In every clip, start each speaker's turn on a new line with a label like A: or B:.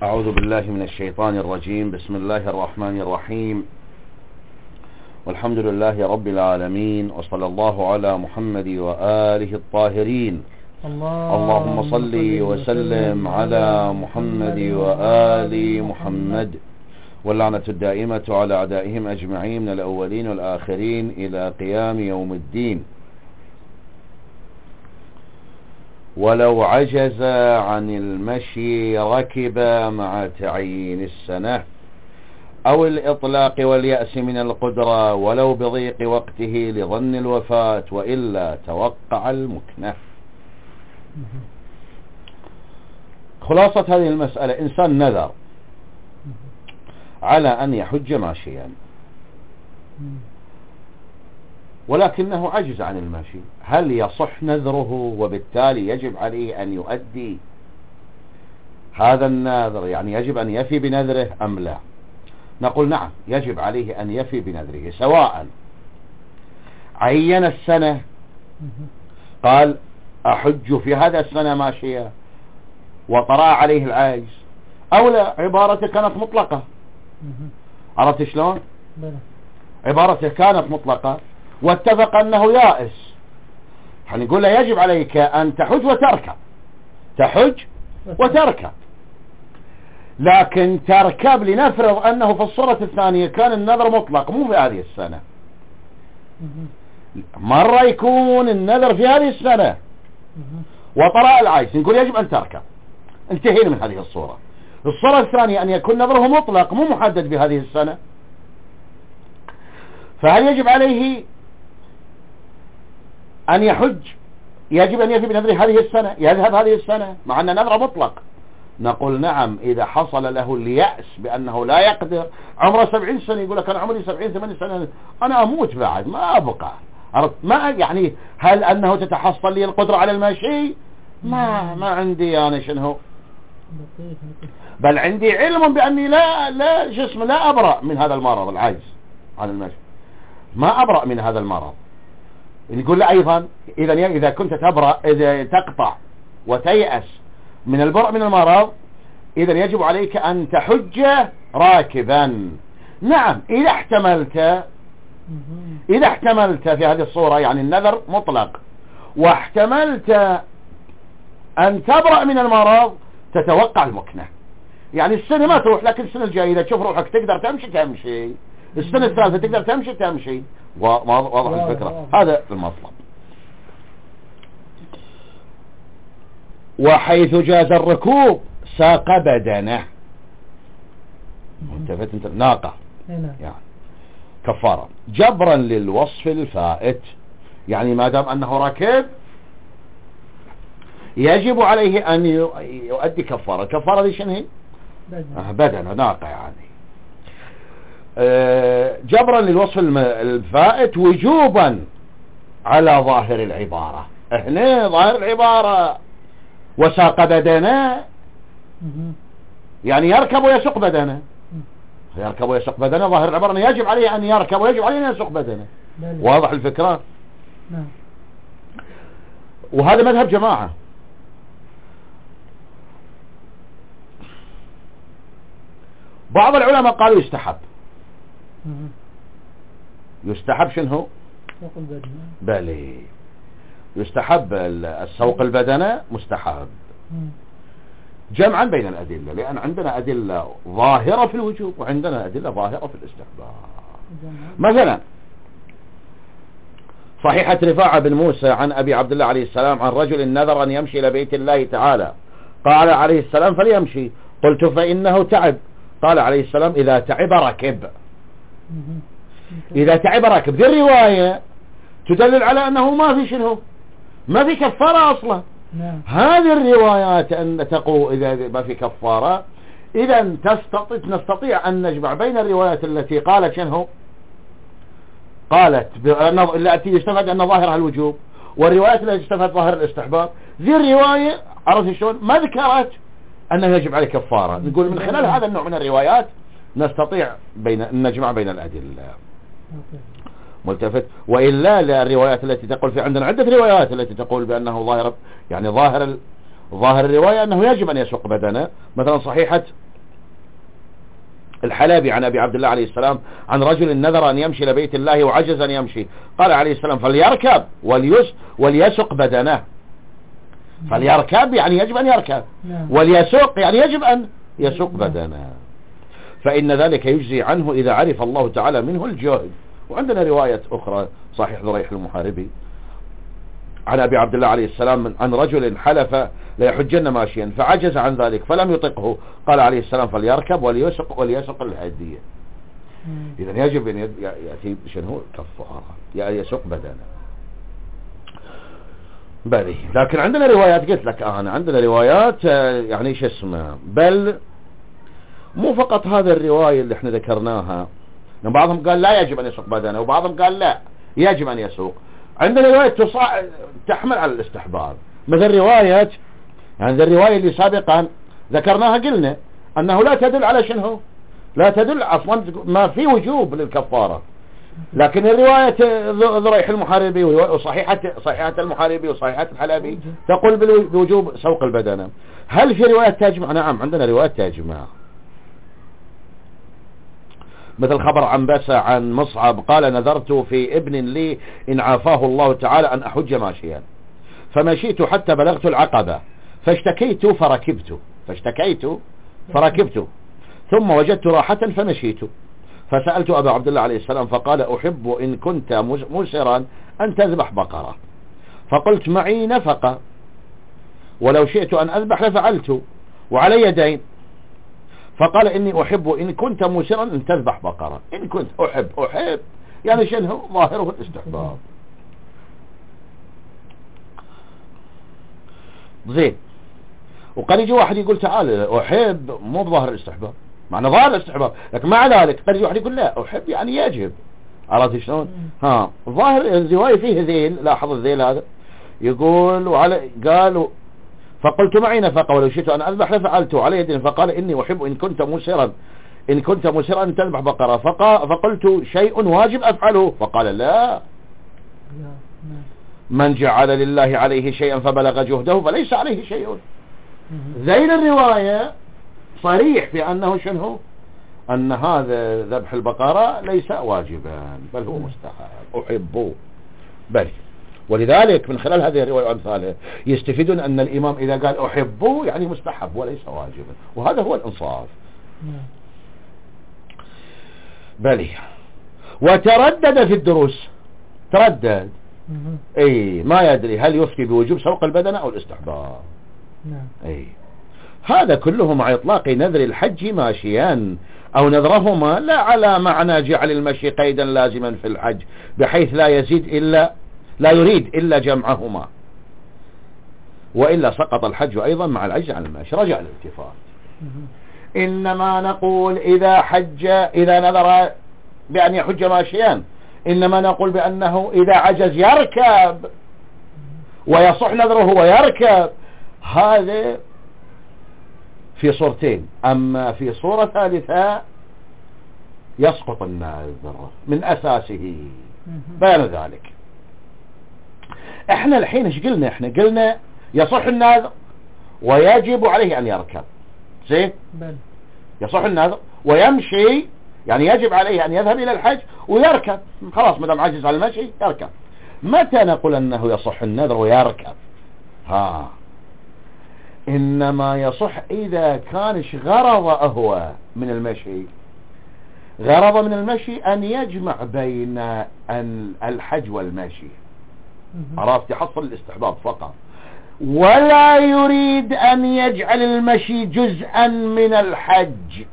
A: أعوذ بالله من الشيطان الرجيم. بسم الله الرحمن الرحيم، والحمد لله رب العالمين، وصلى الله على محمد وآله الطاهرين. اللهم صل وسلم على محمد وآل محمد، واللعنة الدائمة على أعدائهم أجمعين من الأولين والآخرين إلى قيام يوم الدين. ولو عجز عن المشي ركب مع تعيين السنة أو الإطلاق واليأس من القدرة ولو بضيق وقته لظن الوفاة، وإلا توقع المكنة. خلاصة هذه المسألة: إنسان نذر على أن يحج ماشيا، ولكنه عجز عن المشي، هل يصح نذره وبالتالي يجب عليه أن يؤدي هذا النذر؟ يعني يجب أن يفي بنذره أم لا؟ نقول نعم، يجب عليه أن يفي بنذره، سواء عين السنة قال أحج في هذا السنة ماشية وطرأ عليه العجز، أو لا، عبارته كانت مطلقة. عرفت شلون؟ عبارته كانت مطلقة واتفق أنه يائس، نقول له يجب عليك أن تحج وتركب، تحج وتركب. لكن تركب لنفرض أنه في الصورة الثانية كان النذر مطلق، مو في هذه السنة. مرة يكون النذر في هذه السنة وطرأ العجز، نقول يجب أن تركب، انتهينا من هذه الصورة. الصورة الثانية أن يكون نذره مطلق مو محدد بهذه السنة، فهل يجب عليه أن يحج؟ يجب أن يفي بنذره هذه السنة، يذهب هذه السنة مع أن نذره مطلق. نقول نعم، إذا حصل له اليأس بأنه لا يقدر، عمره 70 سنة، يقول لك أنا عمري 70-80 سنة أنا أموت بعد ما أبقى، ما يعني هل أنه تتحصل لي القدرة على المشي؟ ما عندي أنا شنو، بل عندي علم بأني لا جسم لا أبرأ من هذا المرض، العجز عن المشي ما أبرأ من هذا المرض. يقول له أيضا إذا كنت تبرأ، إذا تقطع وتيأس من البرء من المرض، إذا يجب عليك أن تحج راكبا. نعم، إذا احتملت في هذه الصورة، يعني النذر مطلق، واحتملت أن تبرأ من المرض، تتوقع المكنة. يعني السنة ما تروح، لكن السنة الجاية إذا تشوف روحك تقدر تمشي، السنة الثالثة تقدر تمشي. واضح الفكرة؟ هذا المطلب. وحيث جاز الركوب ساق بدنه، انت ناقة يعني كفارة جبرا للوصف الفائت، يعني ما دام أنه ركب يجب عليه أن يؤدي كفارة. الكفارة دي شنو هي؟ بدنه، ناقة يعني. جبرا للوصف الفائت وجوبا على ظاهر العبارة. هنا ظاهر العبارة وساق بدنه، يعني يركب ويسوق بدنه، يركب ويسوق بدنه. ظاهر العبارة يجب عليه أن يركب ويجب عليه أن يسوق بدنه. واضح الفكرة؟ وهذا مذهب جماعة. بعض العلماء قالوا يستحب شنو؟ بلي يستحب السوق البدنة، مستحب جمعا بين الأدلة، لأن عندنا أدلة ظاهرة في الوجوب وعندنا أدلة ظاهرة في الاستحباب. مثلا صحيحة رفاعة بن موسى عن أبي عبد الله عليه السلام عن رجل نذر أن يمشي إلى بيت الله تعالى، قال عليه السلام فليمشي، قلت فإنه تعب، قال عليه السلام إذا تعب ركب. إذا تعب ركب، ذي الرواية تدلل على أنه ما في شنو، ما في كفارة أصلا. هذه الروايات أن تقول إذا ما في كفارة، إذا نستطيع أن نجمع بين الروايات التي قالت شنو، قالت التي يستفاد أن ظاهرها الوجوب، والروايات التي يستفاد ظاهر الاستحباب. ذي الرواية عرفت شلون ما ذكرت أنه يجب عليه كفارة. نقول من خلال هذا النوع من الروايات نستطيع نجمع بين الأدلة. ملتفت. وإلا الروايات التي تقول، في عندنا عدة روايات التي تقول بأنه ظاهر، يعني ظاهر الرواية أنه يجب أن يسوق بدنه. مثلا صحيحة الحلبي عن أبي عبد الله عليه السلام عن رجل نذر أن يمشي لبيت الله وعجز أن يمشي، قال عليه السلام فليركب وليسق بدنه. فليركب يعني يجب أن يركب، وليسق يعني يجب أن يسق بدنه، فإن ذلك يجزي عنه إذا عرف الله تعالى منه الجهد. وعندنا رواية أخرى صحيح ذريح المحاربي عن أبي عبد الله عليه السلام عن رجل حلف ليحجن ماشيا فعجز عن ذلك فلم يطقه، قال عليه السلام فليركب وليسق الهدية. إذن يجب أن يأتي شنو كفارة يسق بدنه. بلي لكن عندنا روايات قلت لك أنا عندنا روايات يعني شو اسمه، بل مو فقط هذا الرواية اللي احنا ذكرناها، بعضهم قال لا يجب أن يسوق بدنه وبعضهم قال لا يجب أن يسوق. عندنا رواية تحمل على الاستحباب، مثل رواية يعني الرواية اللي سابقا ذكرناها قلنا أنه لا تدل على شنو، لا تدل أصلا ما في وجوب للكفارة، لكن الرواية ذريح المحاربي وصحيحة المحاربي وصحيحة الحلبي تقول بوجوب سوق البدنة. هل في رواية تجمع؟ نعم عندنا رواية تجمع، مثل خبر عن بسة عن مصعب قال نذرت في ابن لي إن عافاه الله تعالى أن أحج ماشيا فمشيت حتى بلغت العقبة فاشتكيت فركبت ثم وجدت راحة فمشيت فسألت أبا عبد الله عليه السلام فقال أحب إن كنت مسرا أن تذبح بقرة، فقلت معي نفقة ولو شئت أن أذبح لفعلت وعلي دين، فقال إني أحب إن كنت مسرا أن تذبح بقرة. إن كنت أحب يعني شنو ظاهره الاستحباب. زين، وقد يجي واحد يقول تعال أحب مو بظاهر الاستحباب، معنى ظاهر الاستحباب، لكن مع ذلك قد يجي واحد يقول لا أحب يعني يجب. عرفت شلون؟ ظاهر الرواية فيه ذيل، لاحظ الذيل هذا يقول قالوا فقلت معي نفقة ولو شئت أن أذبح لفعلت على يدين، فقال إني أحب إن كنت مسرا أن تذبح بقرة، فقلت شيء واجب أفعله، فقال لا من جعل لله عليه شيئا فبلغ جهده فليس عليه شيء. زين الرواية صريح بأنه شنو أن هذا ذبح البقرة ليس واجبا بل هو مستحب أحبه بل. ولذلك من خلال هذه الرواية وأمثالها يستفيدون أن الإمام إذا قال أحبه يعني مستحب وليس واجبا، وهذا هو الإنصاف. بلي وتردد في الدروس، تردد اي ما يدري هل يفتي بوجوب سوق البدنة أو الاستحباب. اي هذا كله مع إطلاق نذر الحج ماشيا أو نذرهما لا على معنى جعل المشي قيدا لازما في الحج بحيث لا يريد إلا جمعهما، وإلا سقط الحج أيضا مع العجز عن المشي. رجع الالتفات. إنما نقول إذا نذر بأن يحج ماشيا إنما نقول بأنه إذا عجز يركب ويصح نذره ويركب، هذا في صورتين. أما في صورة ثالثة يسقط النذر من أساسه. بيان ذلك احنا الحين ايش قلنا؟ احنا قلنا يصح النذر ويجب عليه ان يركب. زين، يصح النذر ويمشي يعني يجب عليه ان يذهب الى الحج ويركب، خلاص ما دام عجز على المشي يركب. متى نقول انه يصح النذر ويركب؟ انما يصح اذا كانش غرضه هو من المشي، غرضه من المشي ان يجمع بين الحج والمشي، عرفت، يحصل الاستحباب فقط، ولا يريد أن يجعل المشي جزءا من الحج.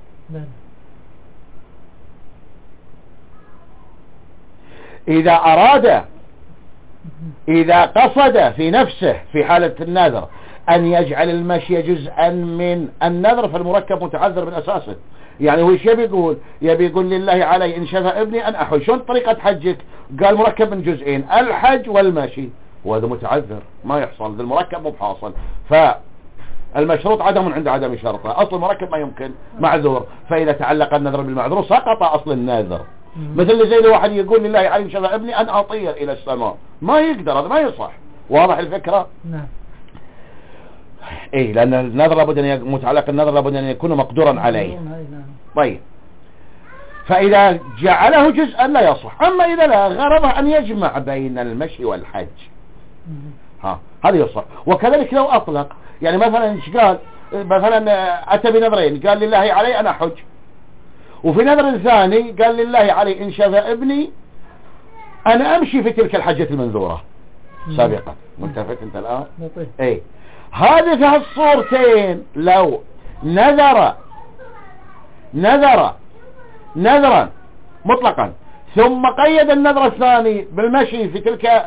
A: إذا قصد في نفسه في حالة النذر أن يجعل المشي جزءا من النذر فالمركب متعذر من أساسه. يعني وش يبي يقول لله علي إن شفى ابني أن أحج. شلون طريقة حجك؟ قال مركب من جزئين الحج والمشي، وهذا متعذر ما يحصل، ذا المركب مو بحاصل، فالمشروط عدم عند عدم شرطه، أصل المركب ما يمكن معذور، فإذا تعلق النذر بالمعذور سقط أصل النذر. مثل زي الواحد يقول لله علي إن شفى ابني أن أطير إلى السماء، ما يقدر، هذا ما يصح. واضح الفكرة؟ نعم. لأن النذر لابد أن متعلق النذر لابد أن يكون مقدورا عليه. طيب، فإذا جعله جزءا لا يصح. أما إذا لا غرضه أن يجمع بين المشي والحج هذا يصح. وكذلك لو أطلق، يعني مثلا قال مثلا أتى بنذرين، قال لله علي أنا حج، وفي نذر ثاني قال لله علي إن شفى ابني أنا أمشي في تلك الحجة المنذورة سابقا. متفق أنت الآن؟ إيه، هذه في الصورتين لو نذرا مطلقا ثم قيد النذر الثاني بالمشي في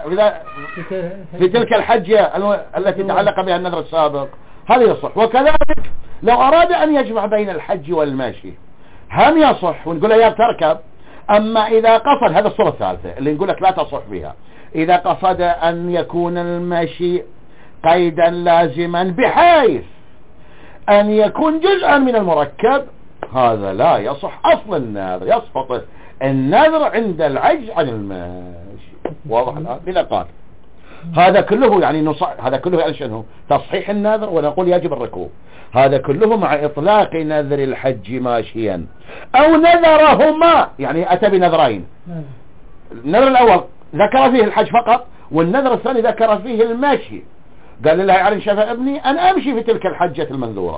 A: تلك الحجة التي تعلق بها النذر السابق، هذا يصح. وكذلك لو أراد أن يجمع بين الحج والمشي هم يصح، ونقول له يا تركب. أما إذا قصد، هذا الصورة الثالثة اللي نقول لك لا تصح بها، إذا قصد أن يكون المشي قيدا لازما بحيث أن يكون جزءا من المركب، هذا لا يصح أصل النذر، يسقط النذر عند العجز عن المشي. واضح الآن؟ إذا قال هذا كله يعني هذا كله يعني شنو؟ تصحيح النذر، ونقول يجب الركوب. هذا كله مع إطلاق نذر الحج ماشيا أو نذرهما، يعني أتى بنذرين. النذر الأول ذكر فيه الحج فقط، والنذر الثاني ذكر فيه المشي، قال لله علي شفى ابني أن أمشي في تلك الحجة المنذورة.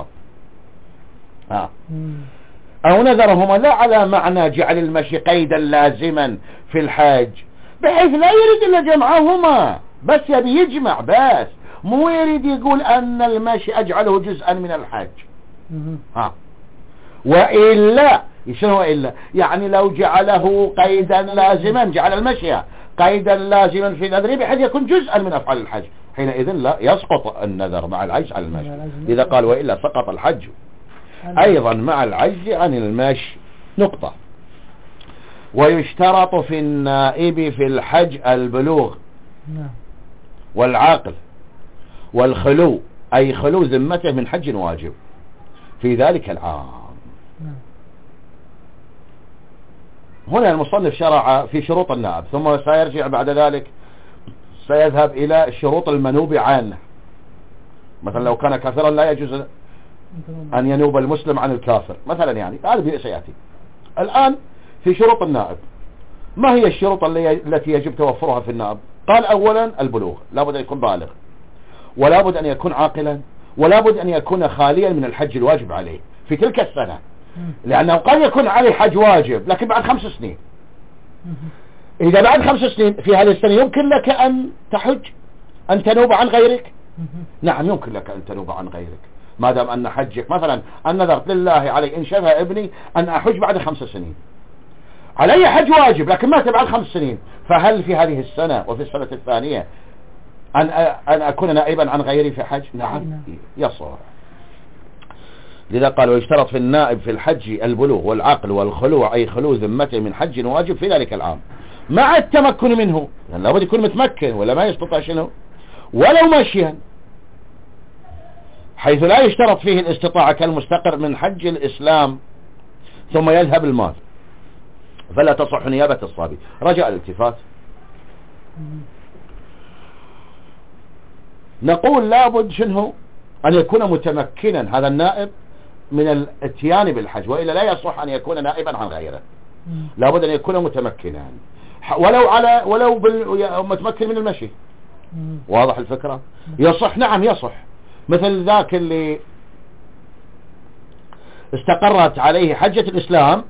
A: أو نذرهما لا على معنى جعل المشي قيدا لازما في الحج بحيث لا يريد إلا جمعهما، بس يبي يجمع بس، مو يريد يقول أن المشي أجعله جزءا من الحج. وإلا شنو إلا؟ يعني لو جعله قيدا لازما، جعل المشي قيدا لازما في نذره بحيث يكون جزءا من أفعال الحج، حينئذ لا يسقط النذر مع العجز عن المشي. إذا قال وإلا سقط الحج أيضا مع العجز عن المشي. نقطة. ويشترط في النائب في الحج البلوغ والعقل والخلو، أي خلو ذمته من حج واجب في ذلك العام. هنا المصنف شرع في شروط النائب، ثم سيرجع بعد ذلك سيذهب إلى الشروط المنوب عنه. مثلا لو كان كافرا لا يجوز أن ينوب المسلم عن الكافر مثلا، يعني هذا سيأتي. الآن في شروط النائب، ما هي الشروط التي يجب توفرها في النائب؟ قال أولا البلوغ، لابد أن يكون بالغ، ولابد أن يكون عاقلا، ولابد أن يكون خاليا من الحج الواجب عليه في تلك السنة، لأنه قد يكون عليه حج واجب لكن بعد 5 سنين. إذا بعد 5 سنين في هذه السنة يمكن لك أن تحج، أن تنوب عن غيرك؟ نعم يمكن لك أن تنوب عن غيرك، ما دام أن حجك مثلا أن نذرت لله علي إن شفى ابني أن أحج بعد 5 سنين، علي حج واجب لكن مات بعد 5 سنين، فهل في هذه السنة وفي السنة الثانية أن أكون نائبا عن غيري في حج؟ نعم يصح. لذا قال ويشترط في النائب في الحج البلوغ والعقل والخلو، أي خلو ذمته من حج واجب في ذلك العام مع التمكن منه، يعني لابد يكون متمكن ولا ما يستطيع شنو ولو ماشيا، حيث لا يشترط فيه الاستطاعة كالمستقر من حج الإسلام ثم يذهب المال، فلا تصح نيابة الصبي. رجاء الالتفات. نقول لابد شنو أن يكون متمكنا هذا النائب من الاتيان بالحج، وإلا لا يصح أن يكون نائبا عن غيره. لابد أن يكون متمكنا ولو متمكن من المشي. واضح الفكرة؟ يصح، نعم يصح. مثل ذاك اللي استقرت عليه حجة الإسلام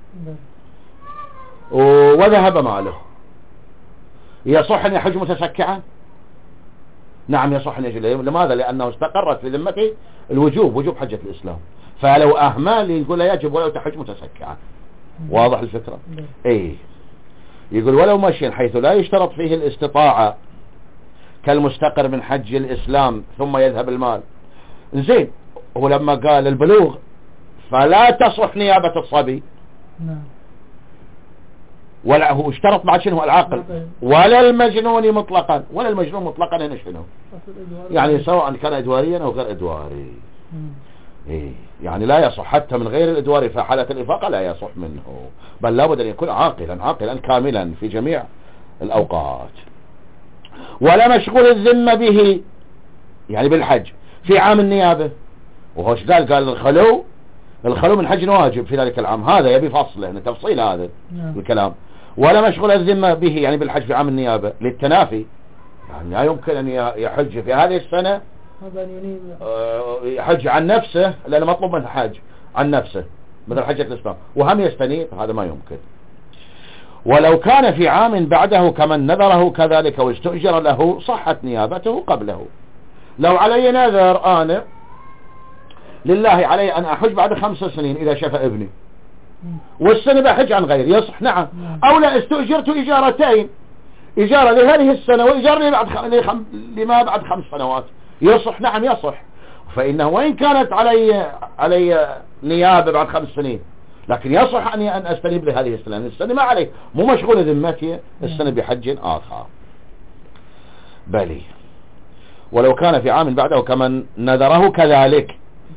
A: وذهب ماله، يصح أن يحج متسكعا؟ نعم يصح أن يحج. لماذا؟ لأنه استقرت في ذمته الوجوب، وجوب حجة الإسلام، فلو أهمال يقول لا يجب ولو تحج متسكعا. واضح الفكرة؟ ايه، يقول ولو مشي حيث لا يشترط فيه الاستطاعة كالمستقر من حج الإسلام ثم يذهب المال. زين، هو لما قال البلوغ فلا تصح نيابة الصبي، ولا هو اشترط بعد شنو العاقل ولا المجنون مطلقا، ولا المجنون مطلقا هنا شنو يعني سواء كان ادواريا او غير ادواري. إيه، يعني لا يصح حتى من غير الادواري في حالة الافاقة لا يصح منه، بل لابد ان يكون عاقلا كاملا في جميع الاوقات. ولا مشغول الذمة به يعني بالحج في عام النيابة، وهو قال الخلو الخلو من حج واجب في ذلك العام، هذا يبي فصل هنا تفصيل هذا الكلام. ولا مشغول الذمة به يعني بالحج في عام النيابة للتنافي، يعني لا يمكن أن يحج في هذه السنة يحج عن نفسه لأنه مطلوب منه حج عن نفسه مثل حجة الإسلام وهم يستنيب، هذا ما يمكن. ولو كان في عام بعده كمن نذره كذلك واستؤجر له صحت نيابته قبله. لو علي نذر أنا لله علي أن أحج بعد 5 سنين إذا شفى ابني والسنة بحج عن غير، يصح نعم. أو لا استؤجرت إجارتين، إجارة لهذه السنة وإجارة لما بعد 5 سنوات، يصح نعم يصح. فإنه وإن كانت علي نيابة بعد 5 سنين لكن يصح أن أستنيب لهذه السنة، السنة ما عليه مو مشغول ذمتي السنة بحج آخر. بلي ولو كان في عام بعده كمن نذره كذلك،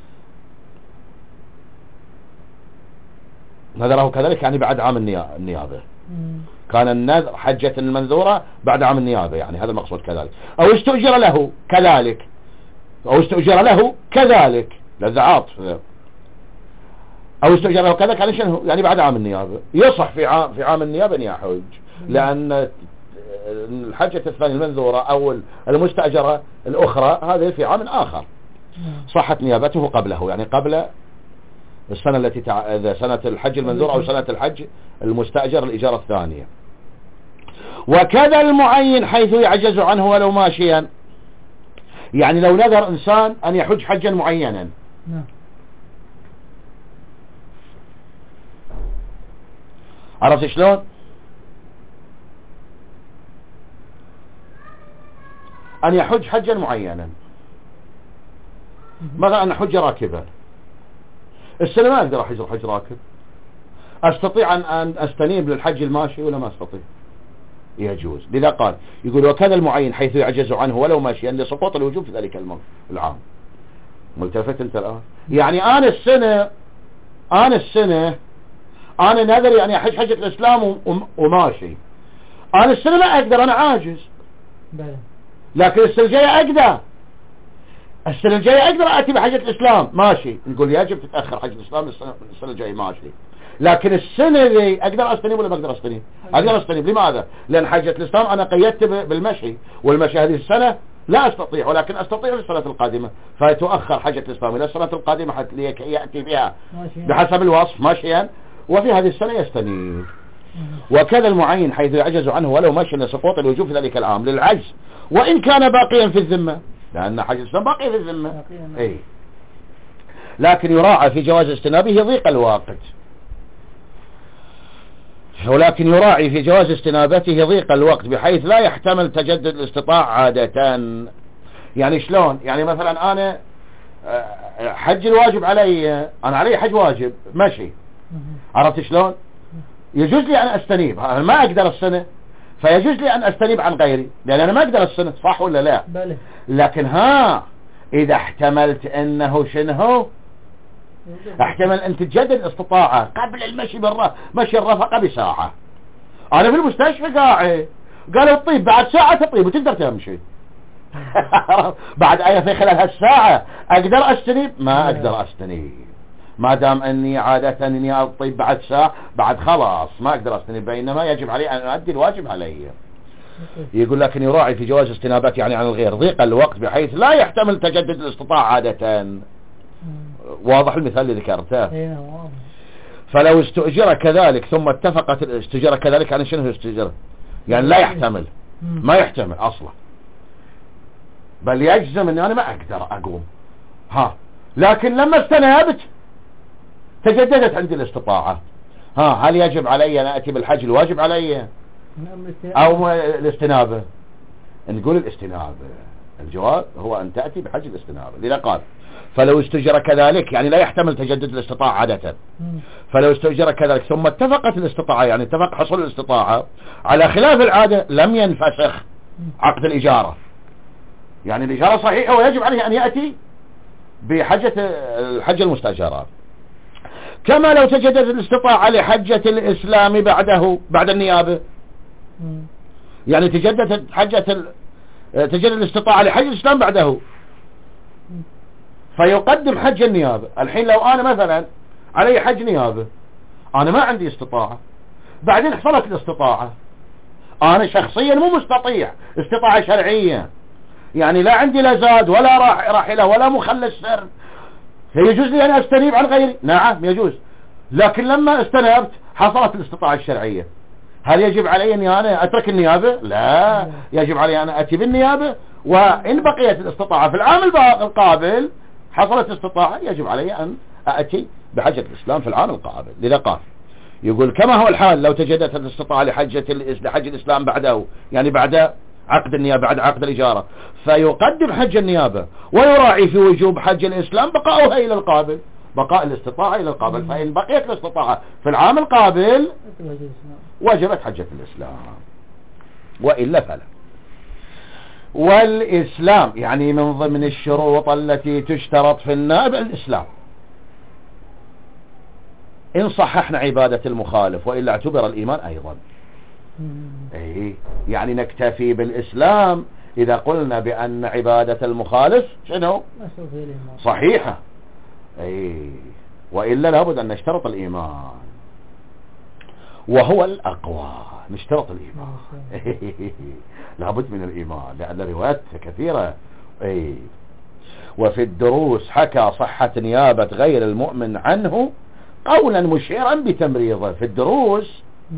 A: نذره كذلك يعني بعد عام النيابة، كان النذر حجة المنذورة بعد عام النيابة، يعني هذا المقصود كذلك. أو استؤجر له كذلك، أو استؤجر له كذلك لذا عاطف، أو استؤجر له كذلك يعني شنو يعني بعد عام النيابة، يصح في عام النيابة أن يحج، لأن الحجة الثانية المنذورة أو المستأجرة الأخرى هذه في عام آخر صحت نيابته قبله، يعني قبل السنة التي سنة الحج المنذور أو سنة الحج المستأجر الإجارة الثانية. وكذا المعين حيث يعجز عنه ولو ماشيا، يعني لو نذر إنسان أن يحج حجا معينا عرفت شلون؟ أن يحج حجا معينا، مثلا أن أحج راكبا، السنة ما أقدر أحج حج راكب، أستطيع أن أستنيب للحج الماشي ولا ما أستطيع؟ يجوز. لذا قال يقول وكذا المعين حيث يعجز عنه ولو ماشيا لسقوط الوجوب في ذلك العام. ملتفت انت الآن؟ يعني أنا السنة أنا نذري يعني أحج حجة الإسلام وماشي، أنا السنة ما أقدر، أنا عاجز، لكن السنة الجاية أقدر، السنة الجاية أقدر أتي بحجة الإسلام ماشي، نقول يجب تتأخر حجة الإسلام السنة الجاية ماشي، لكن السنة ذي أقدر أستنيب ولا ما أقدر أستنيب؟ أقدر أستنيب. لماذا؟ لأن حجة الإسلام أنا قيدت بالمشي، والمشي هذه السنة لا أستطيع، ولكن أستطيع في السنة القادمة، فتؤخر حجة الإسلام إلى السنة القادمة حتى يأتي بها بحسب الوصف ماشيا، وفي هذه السنة يستنيب. وكذا المعين حيث يعجز عنه ولو ماشي لسقوط الوجوب في ذلك العام للعجز وإن كان باقيا في الذمة، لأن حجة الإسلام باقي في الذمة إيه، لكن يراعى في جواز استنابه ضيق الوقت، ولكن يراعي في جواز استنابته ضيق الوقت بحيث لا يحتمل تجدد الاستطاع عادة. يعني شلون؟ يعني مثلا أنا حج الواجب علي، أنا علي حج واجب ماشي، عرفت شلون؟ يجوز لي أن أستنيب، أنا ما أقدر السنة، فيجوز لي أن أستنيب عن غيري لأن أنا ما أقدر السنة، صح ولا لا؟ بله. لكن إذا احتملت أنه شنو احتمل أن تتجدد الاستطاعة قبل المشي مشي الرفقة بساعة، أنا في المستشفى قاعد قالوا الطيب بعد ساعة تطيب وتقدر تمشي بعد في خلال هالساعة أقدر أستنيب؟ ما أقدر أستنيب، ما دام أني عادة أني أطيب بعد ساعة، بعد خلاص ما أقدر أستنيب، بينما يجب علي أن أؤدي الواجب علي. يقول لكن يراعي في جواز استنابته يعني عن الغير ضيق الوقت بحيث لا يحتمل تجدد الاستطاعة عادة. واضح المثال اللي ذكرته؟ فلو استؤجر كذلك ثم اتفقت الاستجارة كذلك، يعني شنو استجارة؟ يعني لا يحتمل، ما يحتمل أصلا، بل يجزم أني أنا ما أقدر أقوم، لكن لما استنابت تجددت عندي الاستطاعة، هل يجب علي أن أتي بالحج الواجب علي أو الاستنابة؟ نقول الاستنابة، الجواب هو أن تأتي بحج الاستنابة. لذا قال فلو استجر كذلك يعني لا يحتمل تجدد الاستطاعة عادة، فلو استجر كذلك ثم اتفقت الاستطاعة يعني اتفق حصول الاستطاعة على خلاف العادة لم ينفسخ عقد الإجارة، يعني الإجارة صحيحة ويجب عليه أن يأتي بحجة الحج المستأجرة. كما لو تجدد الاستطاعة لحجة الإسلام بعد النيابة، يعني تجدد تجدد الاستطاعة لحج الإسلام بعده، فيقدم حج النيابة. الحين لو أنا مثلا علي حج نيابة، انا ما عندي استطاعة، بعدين حصلت الاستطاعة، انا شخصيا مو مستطيع استطاعة شرعية، يعني لا عندي لا زاد ولا راحلة ولا مخلص سر، فيجوز لي ان استنيب عن غيري؟ نعم يجوز. لكن لما استنبت حصلت الاستطاعة الشرعية، هل يجب علي اني انا اترك النيابة؟ لا، يجب علي ان اتي بالنيابة، وان بقيت الاستطاعة في العام القابل حصلت استطاعة يجب علي ان اتي بحجة الاسلام في العام القابل. لذا قال يقول كما هو الحال لو تجدت الاستطاعة لحج الاسلام بعده، يعني بعد عقد النيابة، بعد عقد الإجارة، فيقدم حج النيابة ويراعي في وجوب حج الإسلام بقاؤها إلى القابل، بقاء الاستطاعة إلى القابل. فإن بقيت الاستطاعة في العام القابل وجبت حجة الإسلام، وإلا فلا. والإسلام يعني من ضمن الشروط التي تشترط في النائب الإسلام، إن صححنا عبادة المخالف، وإلا اعتبر الإيمان أيضا. ايه يعني نكتفي بالإسلام إذا قلنا بأن عبادة المخالف شنو صحيحة، ايه، وإلا لابد أن نشترط الإيمان، وهو الأقوى، نشترط الإيمان لابد من الإيمان، لأن الروايات كثيرة. ايه وفي الدروس حكى صحة نيابة غير المؤمن عنه قولا مشيرا بتمريضه. في الدروس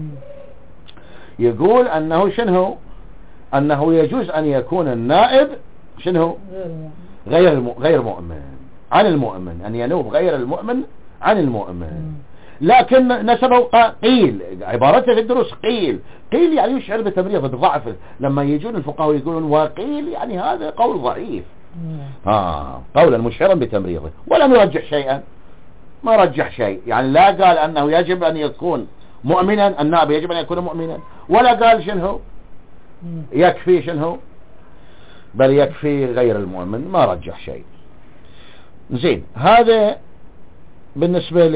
A: يقول أنه شنو، أنه يجوز أن يكون النائب شنو غير مؤمن عن المؤمن، أن ينوب غير المؤمن عن المؤمن. لكن نسبه قيل، عبارته في الدروس قيل يعني يشعر بتمريض بضعف. لما يجون الفقهاء يقولون وقيل يعني هذا قول ضعيف، قولا مشعرا بتمريضه، ولم يرجح شيئا، ما رجح شيء، يعني لا قال أنه يجب أن يكون مؤمنا، النائب يجب أن يكون مؤمنا، ولا قال شنو يكفي شنو، بل يكفي غير المؤمن، ما رجح شيء. زين، هذا بالنسبة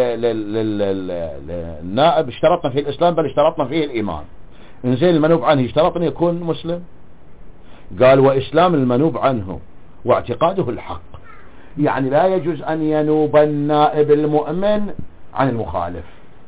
A: للنائب اشترطنا فيه الإسلام، بل اشترطنا فيه الإيمان. زين، المنوب عنه اشترطنا يكون مسلم، قال وإسلام المنوب عنه واعتقاده الحق، يعني لا يجوز أن ينوب النائب المؤمن عن المخالف،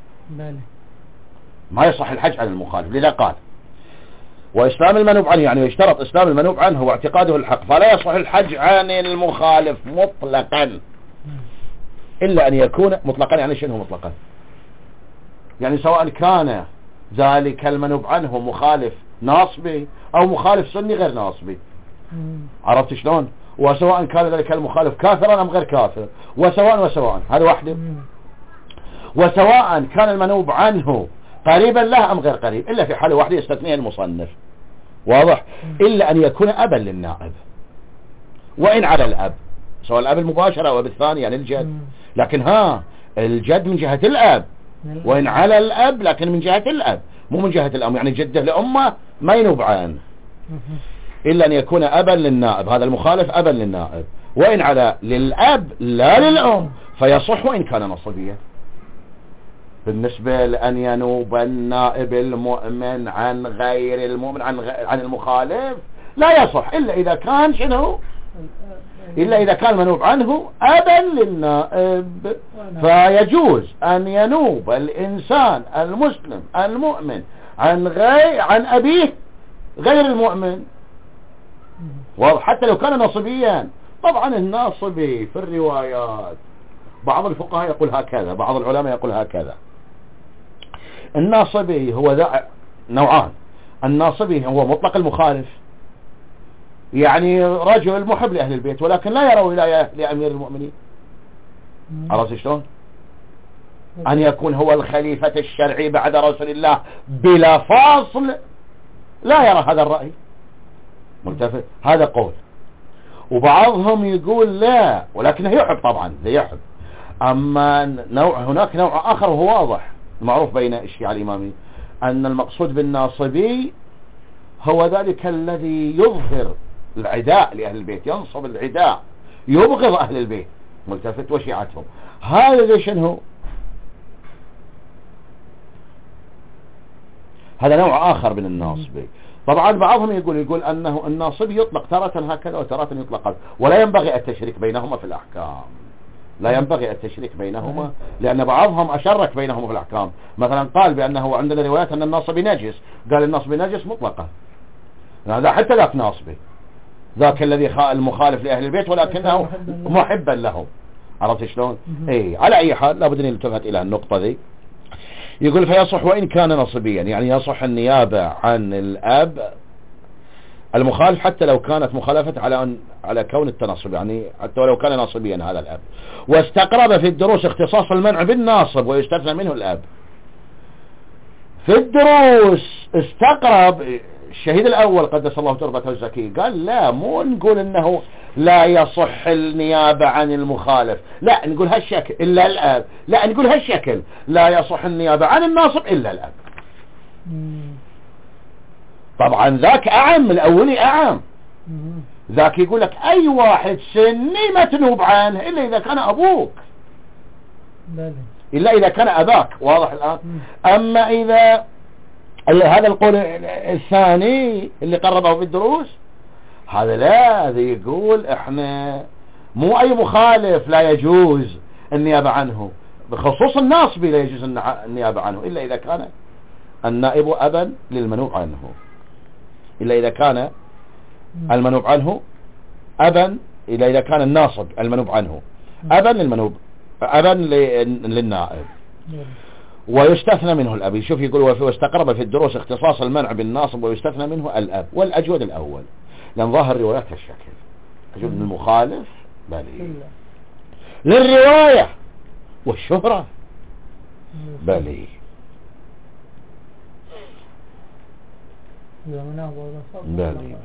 A: ما يصح الحج عن المخالف. لذا قال وإسلام المنوب عنه، يعني يشترط إسلام المنوب عنه واعتقاده الحق، فلا يصح الحج عن المخالف مطلقا، إلا أن يكون مطلقا. يعني شنو مطلقا؟ يعني سواء كان ذلك المنوب عنه مخالف ناصبي أو مخالف سني غير ناصبي، عرفت شلون؟ وسواء كان ذلك المخالف كافرا أم غير كافر، وسواء هذا واحدة. وسواء كان المنوب عنه قريبا له أم غير قريب، إلا في حالة واحدة يستثنيها المصنف، واضح؟ إلا أن يكون أبا للنائب، وإن على الأب، سواء الأب المباشرة أو بالثاني يعني الجد، لكن الجد من جهة الأب، وإن على الأب لكن من جهة الأب مو من جهة الأم، يعني جده لأمه ما ينوب عنه، إلا أن يكون أبا للنائب، هذا المخالف أبا للنائب، وإن على للأب لا للأم فيصح وإن كان نصبيا. بالنسبة لأن ينوب النائب المؤمن عن غير المؤمن عن المخالف لا يصح، إلا إذا كان شنو، إلا إذا كان منوب عنه أبا للنائب. فيجوز أن ينوب الإنسان المسلم المؤمن عن أبيه غير المؤمن، وحتى لو كان نصبيا. طبعا الناصبي في الروايات بعض الفقهاء يقول هكذا، بعض العلماء يقول هكذا. الناصبي هو نوعان، الناصبي هو مطلق المخالف، يعني رجل محب لأهل البيت ولكن لا يرى ولاية لأمير المؤمنين، عرفت شلون؟ أن يكون هو الخليفة الشرعي بعد رسول الله بلا فاصل، لا يرى هذا الرأي، ملتفت، هذا قول. وبعضهم يقول لا، ولكنه يحب، طبعا يحب. أما هناك نوع آخر وهو واضح معروف بين الشيعة الإمامي، أن المقصود بالناصبي هو ذلك الذي يظهر العداء لأهل البيت، ينصب العداء، يبغض أهل البيت، ملتفت، وشيعتهم. هذا شنو؟ هذا نوع آخر من الناصبي. طبعا بعضهم يقول أنه الناصبي يطلق تارة هكذا وتارة يطلق هكذا، ولا ينبغي التشريك بينهما في الأحكام، لا ينبغي التشريك بينهما، لأن بعضهم أشرك بينهم في الأحكام. مثلا قال بأنه عندنا روايات أن الناصبي نجس، قال الناصبي نجس مطلقا، هذا حتى ذاك ناصبي، ذاك الذي المخالف لأهل البيت ولكنه محبا لهم. عرفت شلون؟ اي على أي حال لابد أن نلتفت إلى النقطة ذي. يقول فيصح وإن كان نصبيا، يعني يصح النيابة عن الأب المخالف حتى لو كانت مخالفة على كون التنصب، يعني حتى ولو كان ناصبيا هذا الأب. واستقرب في الدروس اختصاص المنع بالناصب ويستثنى منه الأب. في الدروس استقرب الشهيد الأول قدس الله تربته الزكي، قال لا، مو نقول انه لا يصح النيابة عن المخالف، لا نقول هالشكل إلا الأب، لا نقول هالشكل لا يصح النيابة عن الناصب إلا الأب. طبعا ذاك أعم، الأولي أعم. ذاك يقول لك أي واحد سني ما تنوب عنه إلا إذا كان أبوك، إلا إذا كان أباك. واضح الآن؟ أما إذا هذا القول الثاني اللي قربه في الدروس، هذا لا، هذا يقول احنا مو أي مخالف لا يجوز النيابة عنه، بخصوص الناصبي لا يجوز النيابة عنه إلا إذا كان النائب أبا للمنوب عنه، إلا إذا كان المنوب عنه أبا، إلا إذا كان الناصب المنوب عنه أبا للمنوب، أبا للنائب. ويستثنى منه الأب. شوف يقول واستقرب في الدروس اختصاص المنع بالناصب ويستثنى منه الأب. والأجود الأول، لأن ظاهر روايات الشكل أجود من المخالف بلي للرواية والشهرة بلي بلي.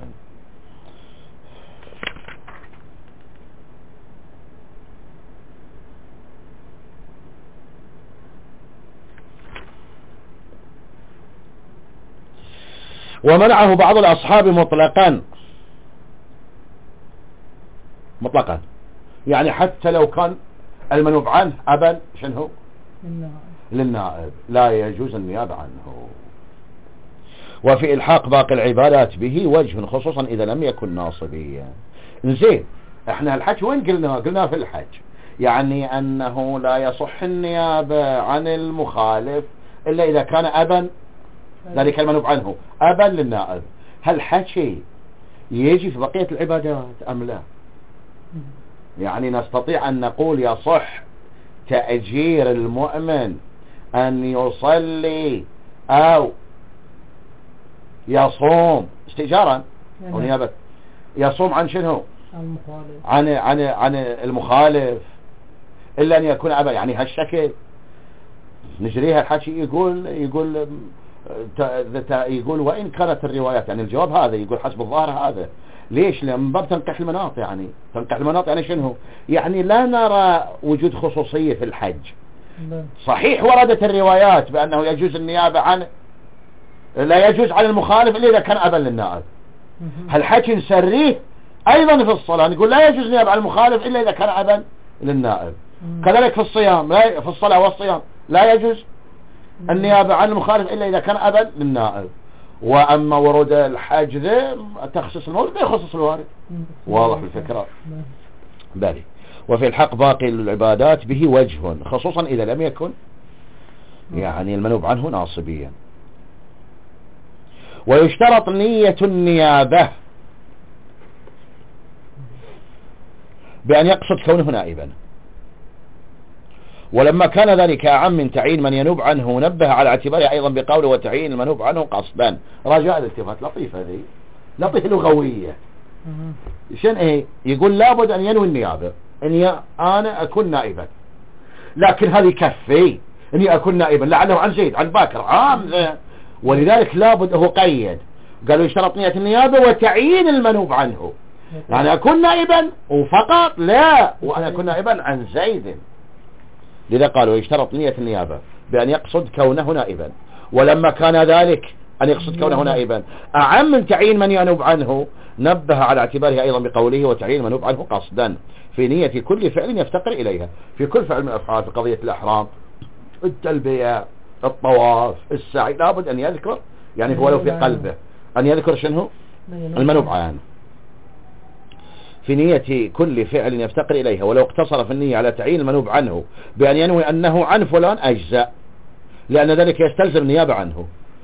A: ومنعه بعض الأصحاب مطلقا، مطلقا يعني حتى لو كان المنوب عنه أبا شنو للنائب لا يجوز النيابة عنه. وفي إلحاق باقي العبادات به وجه، خصوصا إذا لم يكن ناصبيا. زين، احنا الحج وين قلنا في الحج يعني أنه لا يصح النيابة عن المخالف إلا إذا كان أبا، ذلك المنوب عنه أبا للنائب. هل حكي يجي في بقية العبادات أم لا؟ يعني نستطيع أن نقول يصح تأجير المؤمن أن يصلي أو يصوم استئجارا أو نيابة، يصوم عن شنو؟ عن المخالف إلا أن يكون أبا، يعني هالشكل نجريها. الحكي يقول وإن كانت الروايات، يعني الجواب هذا يقول حسب الظاهر هذا. ليش؟ لأن باب تنقح المناط، يعني تنقح المناط يعني شنو؟ يعني لا نرى وجود خصوصية في الحج. صحيح وردت الروايات بأنه يجوز النيابة عن، لا يجوز على المخالف إلا إذا كان أبا للنائب. هالحكي نسريه أيضا في الصلاة، نقول لا يجوز النيابة عن المخالف إلا إذا كان أبا للنائب. كذلك في الصيام، لا في الصلاة والصيام لا يجوز النيابة عن المخالف إلا إذا كان أبا للنائب. وأما ورود الحج ذا تخصص المولد لا يخصص الوارد. واضح الفكرة؟ بالي. وفي الحق باقي العبادات به وجه، خصوصا إذا لم يكن يعني المنوب عنه ناصبيا. ويشترط نية النيابة بأن يقصد كونه نائبا. ولما كان ذلك أعم من تعيين من ينوب عنه نبه على اعتباره أيضا بقوله وتعيين المنوب عنه قصدا. رجاء الالتفات لطيفة ذي، لطيفة لغوية. شن ايه؟ يقول لابد أن ينوي النيابة، أني أنا أكون نائبا، لكن هذه كفي أني أكون نائبا لعله عن زيد عن باكر عام ذا. ولذلك لابد، هو قيد قالوا يشترط نية النيابة وتعيين المنوب عنه، يعني أكون نائبا وفقط، لا وأنا أكون نائبا عن زيد. لذا قالوا يشترط نية النيابة بأن يقصد كونه نائبا. ولما كان ذلك أن يقصد كونه نائبا أعم من تعيين من ينوب عنه نبه على اعتباره أيضا بقوله وتعيين منوب عنه قصدا في نية كل فعل يفتقر إليها، في كل فعل من الأفعال، في قضية الأحرام، التلبية، الطواف، السعي، لابد أن يذكر، يعني ولو في قلبه أن يذكر شنو المنوب عنه. في نية كل فعل يفتقر إليها ولو اقتصر في النية على تعيين المنوب عنه بأن ينوي أنه عن فلان أجزاء، لأن ذلك يستلزم نيابة عنه.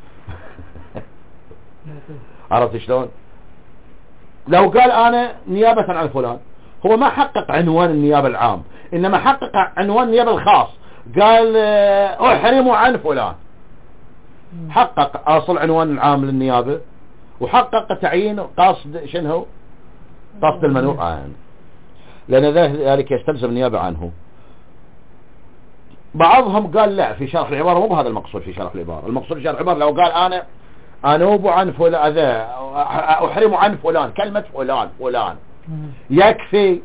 A: عرفت شلون؟ لو قال أنا نيابة عن فلان، هو ما حقق عنوان النيابة العام، إنما حقق عنوان النيابة الخاص. قال أحرم عن فلان، حقق أصل عنوان العام للنيابة، وحقق تعيين قصد شنو؟ قصد المنوع عنه، لأن ذلك يستلزم النيابة عنه. بعضهم قال لا، في شرح العبارة مو بهذا المقصود في شرح العبارة. المقصود في شرح العبارة لو قال أنا أنوب عن فلان، أحرم عن فلان، كلمة فلان يكفي.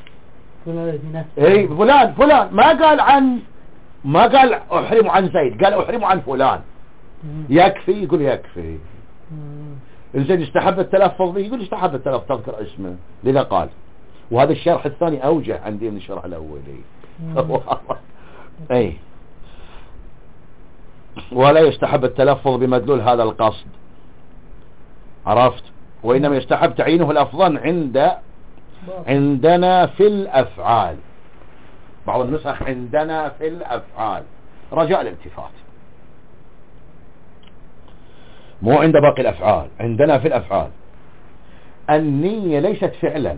A: اي فلان ما قال أحرم عن زيد، قال أحرم عن فلان يكفي. يقول يكفي. الزين يستحب التلفظ به، يقول يستحب التلفظ تذكر اسمه، لذا قال. وهذا الشرح الثاني أوجه عندي من الشرح الأولي. اي ولا يستحب التلفظ بمدلول هذا القصد، عرفت؟ وإنما يستحب تعيينه لفظا عندنا في الأفعال. بعض النسخ عندنا في الأفعال، رجاء الالتفات، مو عند باقي الأفعال، عندنا في الأفعال. النية ليست فعلا،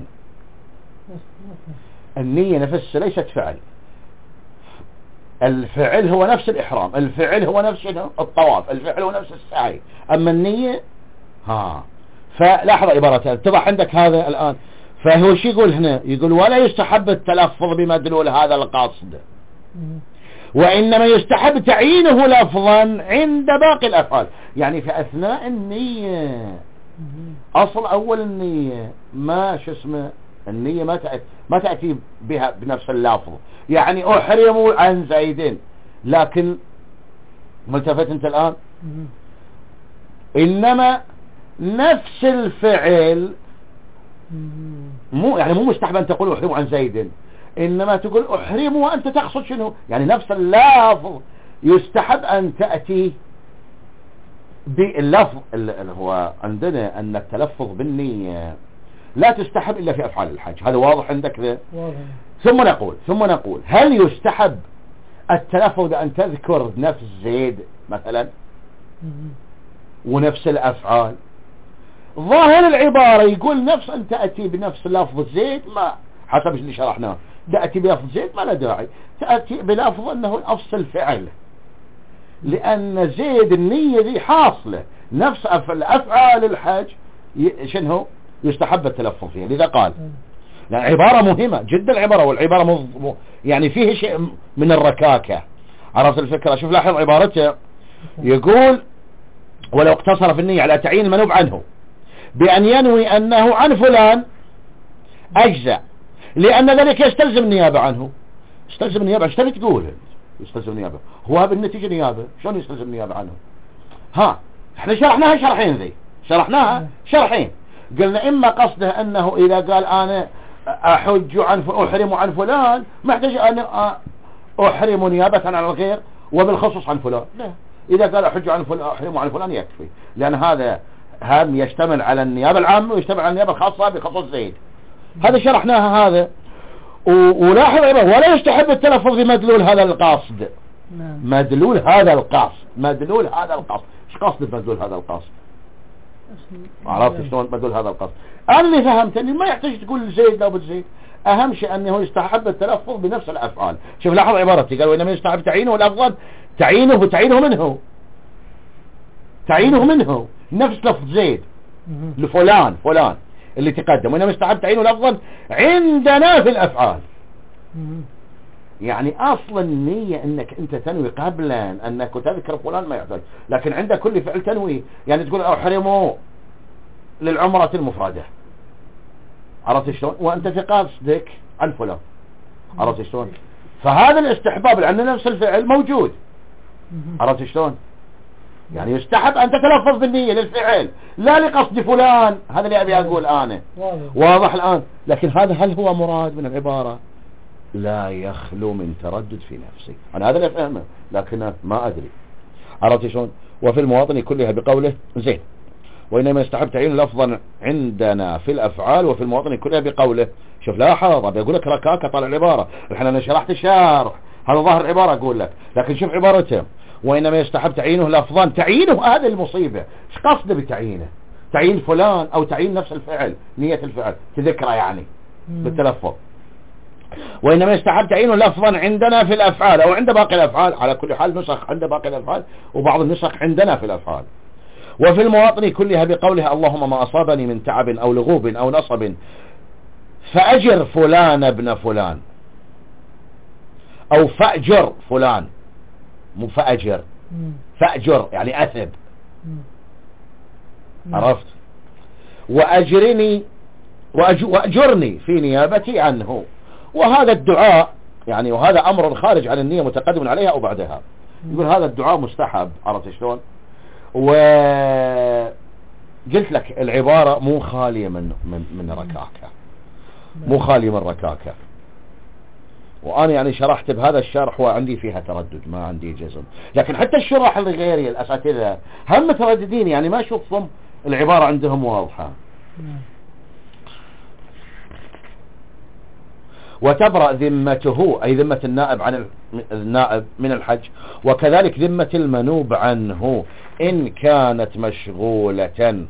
A: النية نفسها ليست فعل. الفعل هو نفس الإحرام، الفعل هو نفس الطواف، الفعل هو نفس السعي، أما النية فلاحظ عبارتها اتضح عندك هذا الآن. فهو شو يقول هنا؟ يقول ولا يستحب التلفظ بمدلول هذا القصد، وإنما يستحب تعيينه لفظا عند باقي الأفعال. يعني في أثناء النية، أصل أول النية ما النية ما تأتي بها بنفس اللفظ. يعني أحرم عن زيد، لكن ملتفت أنت الآن، إنما نفس الفعل مو مستحب أن تقول أحرم عن زيد، إنما تقول أحرم وأنت تقصد شنو؟ يعني نفس اللفظ يستحب أن تأتي باللفظ. اللي هو عندنا أن التلفظ بالنية لا تستحب إلا في أفعال الحج. هذا واضح عندك ذا؟ ثم نقول هل يستحب التلفظ بأن تذكر نفس زيد مثلا ونفس الأفعال؟ ظاهر العبارة يقول نفس أن تأتي بنفس لفظ زيد، ما حسب اللي شرحناه، تأتي بلفظ زيد ما له داعي، تأتي بلفظ أنه نفس الفعل، لأن زيد النية دي حاصلة نفس الأفعال الحج شنو يستحب التلفظ فيها. لذا قال يعني عبارة مهمة جدا العبارة، والعبارة يعني فيه شيء من الركاكة. عرفت الفكرة؟ شوف لاحظ عبارته، يقول ولو اقتصر في النية على تعيين المنوب عنه بأن ينوي أنه عن فلان أجزاء، لأن ذلك يستلزم النيابة عنه. يستلزم النيابة، ايش تبي تقول؟ يستلزم النيابة، هو بالنتيجة نيابة، شلون يستلزم النيابة عنه؟ احنا شرحناها شرحين ذي، شرحناها شرحين. قلنا إما قصده أنه إذا قال أنا أحج أحرم عن فلان ما احتاج أن أحرم نيابة عن الغير وبالخصوص عن فلان، لا، إذا قال أحج عن فلان أحرم عن فلان يكفي، لأن هذا يشتمل على النيابة العامة ويشتمل على النيابة الخاصة بخصوص زيد. هذا شرحناها هذا. ولاحظ ولا يستحب التلفظ بمدلول هذا القصد. مدلول هذا القصد، مدلول هذا القصد، ايش قصد مدلول هذا القصد؟ عرفت شلون مدلول هذا القصد؟ انا اللي فهمتني ما يحتاج تقول زيد لو بزيد، اهم شيء انه يستحب التلفظ بنفس الافعال. شوف لاحظ عبارتي، قال وانما يستحب تعيينه الافضل، تعيينه منه نفس لفظ زيد لفلان اللي تقدم، وانما يستحب تعيينه الافضل عندنا في الافعال. يعني اصل النية انك انت تنوي قبلا انك تذكر فلان ما يحتاج، لكن عند كل فعل تنوي. يعني تقول احرموا للعمرة المفردة، عرفت شلون؟ وانت في قصدك عن فلان، عرفت شلون؟ فهذا الاستحباب لان نفس الفعل موجود، عرفت شلون؟ يعني يستحب ان تتلفظ بالنية للفعل لا لقصد فلان. هذا اللي ابي اقول انا، واضح الان؟ لكن هذا هل هو مراد من العبارة؟ لا يخلو من تردد في نفسي، انا هذا اللي افهمه لكن ما ادري، عرفت شلون؟ وفي المواطن كلها بقوله زين وإنما يستحب تعيين لفظا عندنا في الأفعال وفي المواطن كلها بقوله. شوف لاحظ بيقول لك ركاكة طالع العبارة، الحين أنا شرحت الشارح هذا ظاهر العبارة أقول لك، لكن شوف عبارته وإنما يستحب تعيينه لفظا. تعيينه هذا المصيبة، ايش قصده بتعيينه؟ تعيين فلان أو تعيين نفس الفعل، نية الفعل تذكره يعني بالتلفظ. وإنما يستحب تعيينه لفظا عندنا في الأفعال أو عند باقي الأفعال، على كل حال نسخ عند باقي الأفعال وبعض النسخ عندنا في الأفعال. وفي المواطن كلها بقولها اللهم ما أصابني من تعب أو لغوب أو نصب فأجر فلان ابن فلان، أو فأجر فلان، مو فأجر، فأجر يعني أثب، عرفت؟ وأجرني في نيابتي عنه. وهذا الدعاء يعني وهذا أمر خارج عن النية متقدم عليها أو بعدها. يقول هذا الدعاء مستحب، عرفت شلون؟ وقلت لك العبارة مو خالية من ركاكة، مو خالية من ركاكة. وأنا يعني شرحت بهذا الشرح وعندي فيها تردد، ما عندي جزم. لكن حتى الشراح اللي غيري الأساتذة هم مترددين، يعني ما أشوفهم العبارة عندهم واضحة. وتبرأ ذمته أي ذمة النائب عن النائب من الحج، وكذلك ذمة المنوب عنه إن كانت مشغولة.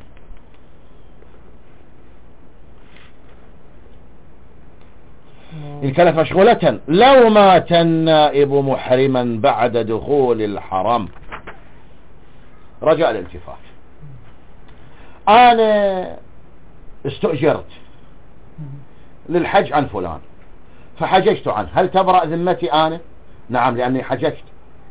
A: إن كانت مشغولة لو مات النائب محرما بعد دخول الحرم. رجاء الالتفات، أنا استؤجرت للحج عن فلان فحججت عنه، هل تبرأ ذمتي أنا؟ نعم لأني حججت.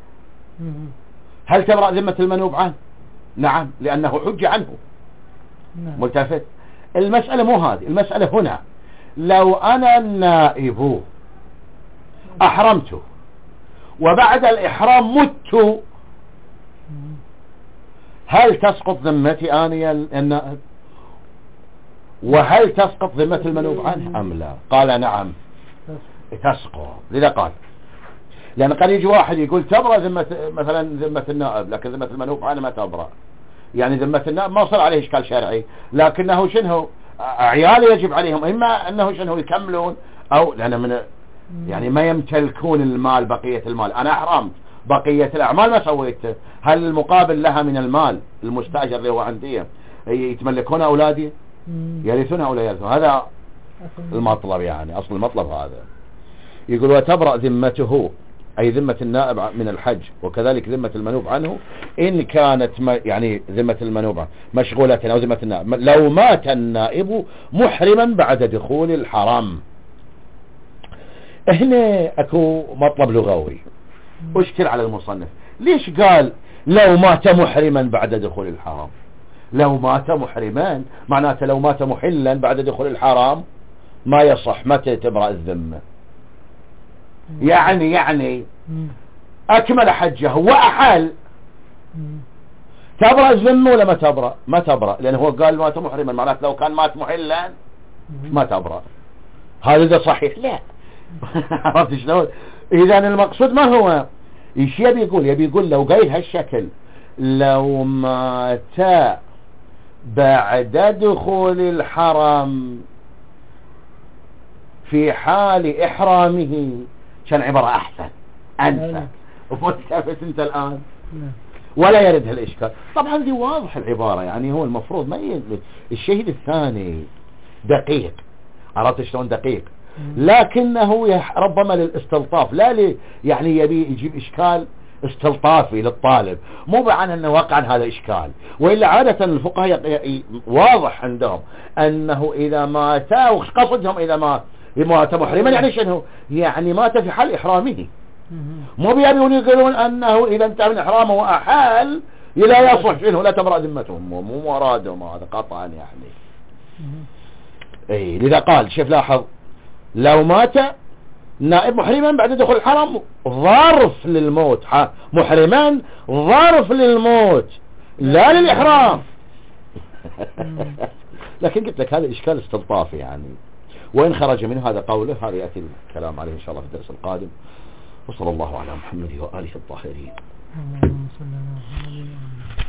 A: هل تبرأ ذمة المنوب عنه؟ نعم لأنه حج عنه. ملتفت؟ المسألة مو هذه، المسألة هنا لو أنا النائب أحرمته وبعد الإحرام مت، هل تسقط ذمتي أنا النائب؟ وهل تسقط ذمة المنوب عنه أم لا؟ قال نعم تسقط. لذا قال، لأن قد يجي واحد يقول تبرأ ذمة مثلا ذمة النائب لكن ذمة المنوب عنه ما تبرأ، يعني ذمة النائب ما صار عليه إشكال شرعي، لكنه شنو عياله يجب عليهم إما أنه شنو يكملون أو لأن من يعني ما يمتلكون المال بقية المال. أنا أحرمت بقية الأعمال ما سويته، هل المقابل لها من المال المستأجر اللي هو عندي يتملكون أولادي يرثون أو لا يرثون؟ هذا المطلب، يعني أصل المطلب هذا. يقول وتبرأ ذمته أي ذمة النائب من الحج وكذلك ذمة المنوب عنه إن كانت يعني ذمة المنوب عنه مشغولة أو ذمة النائب لو مات النائب محرما بعد دخول الحرم. هنا أكو مطلب لغوي أشكل على المصنف، ليش قال لو مات محرما بعد دخول الحرم؟ لو مات محرما معناته لو مات محلا بعد دخول الحرم ما يصح. متى تبرأ الذمة؟ يعني أكمل حجه وأحل، تبرأ الذمة ولا ما تبرأ؟ ما تبرأ، لأنه هو قال مات محرما معناته لو كان مات محلا ما تبرأ. هذا ده صحيح؟ لا. عرفت شلون؟ إذا المقصود ما هو إيش يبي يقول؟ يبي يقول لو قايل هالشكل لو مات بعد دخول الحرم في حال إحرامه كان عبارة أحسن أنسى. ومتكافت أنت الآن ولا يرد هالإشكال. طبعا دي واضح العبارة، يعني هو المفروض ما الشهيد الثاني دقيق، عرفت شلون دقيق، لكنه ربما للاستلطاف لا يعني يبي يجيب إشكال استلطافي للطالب، مو بعنى أنه واقعا هذا إشكال. وإلا عادة الفقهاء واضح عندهم أنه إذا مات وقصدهم إذا مات محرما يعني شنو؟ يعني مات في حال إحرامه، مو بيبون يقولون أنه إذا انتهى من إحرامه وأحال لا يصح شنو لا تبرأ ذمتهم، مو مرادهم هذا قطعا يعني. اي لذا قال شوف لاحظ لو مات نائب محرما بعد دخول الحرم ظرف للموت، محرما ظرف للموت لا للإحرام. لكن قلت لك هذا إشكال استلطافي يعني، وإن خرج منه هذا قوله هذا يأتي الكلام عليه إن شاء الله في الدرس القادم. وصلى الله على محمد وآله الطاهرين.